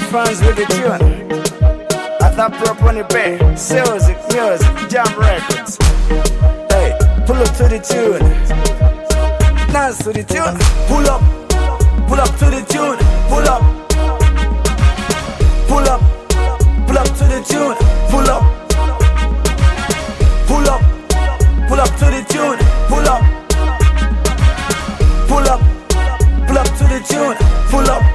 fans with the tune. I thought Propony Bay, music, Jam Records. Hey, pull up to the tune. Dance to the tune. Pull up to the tune. Pull up to the tune. Pull up to the tune. Pull up to the tune. Pull up.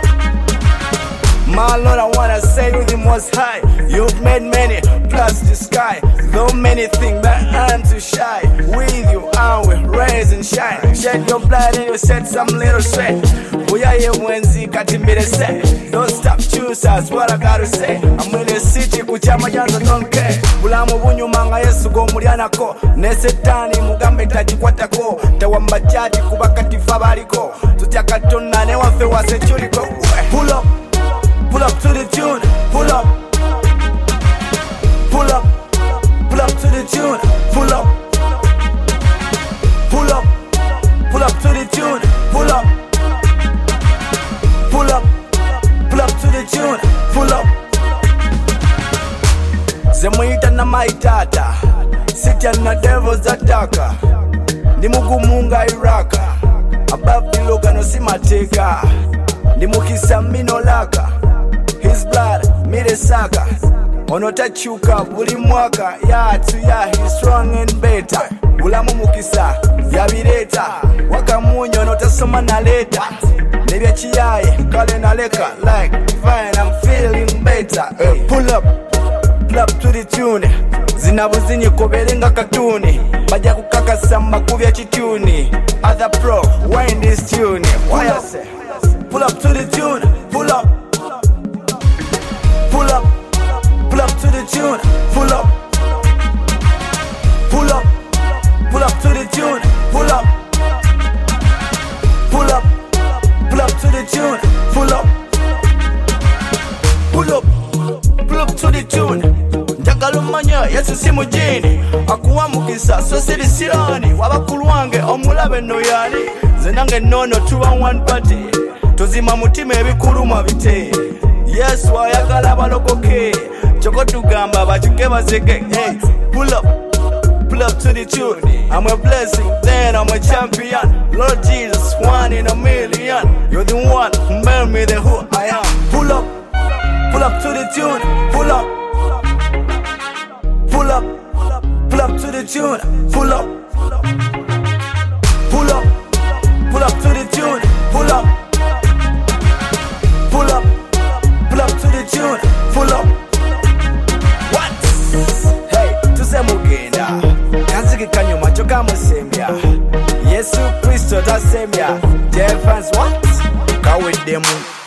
My Lord, I wanna say you the most high. You've made many, plus the sky. Though many think that I'm too shy. With you, I will raise and shine. Shed your blood and you set some little sweat. We are here when Zikati made a say. Don't stop, choose, that's what I gotta say. I'm in the city, kuchama janzo don't care. Bulamu bunyu manga yesu go murianako. Nesetani mugambe tajikwatako. Tawamba jaji kubakati fabariko. Tutiakatona ne wafe wase churiko. Pull up to the tune, pull up to the tune, pull up to the tune, pull up to the tune, pull up. Zemuita na maitata, sitya na devils ataka, ndi mugumunga iraka, above the loga no simateka, ndi mukisa mino laka. His blood, made saka. Onotachuka, buli mwaka. Ya tu ya, he's strong and better. Bulamu mukisa, ya bireta. Waka munyo, onotasoma na leta. Nebya chiyaye, kale na leka. Like, fine, I'm feeling better. Hey. Pull up to the tune. Zinabuzinyi koberenga katuni. Baja kukakasa makuvya chituni. Other pro, wind this tune. Why I say? Pull up to the tune, pull up to the tune, pull up to the tune, pull up to the tune, pull up to the tune. Njagala manya yesu si mujini, akuwa mukisa so siri sirani. Wabakulu wange omulabe no yani, zenange nono tuwa one party. Tuzima mutima ebikuluma bite. Yesu ayagala abalokoke. Choko tugamba bachuke bazeke. Hey, pull up to the tune. I'm a blessing, then I'm a champion. Lord Jesus, one in a million. You're the one who made me the who I am. Pull up to the tune. Pull up to the tune. Pull up to the tune. Pull up to the tune. Pull up. What? Hey, tusemugenda. Kanziki kanyuma choka musemya. Yesu Kristo tasemya. Jefans what? Kawedemu.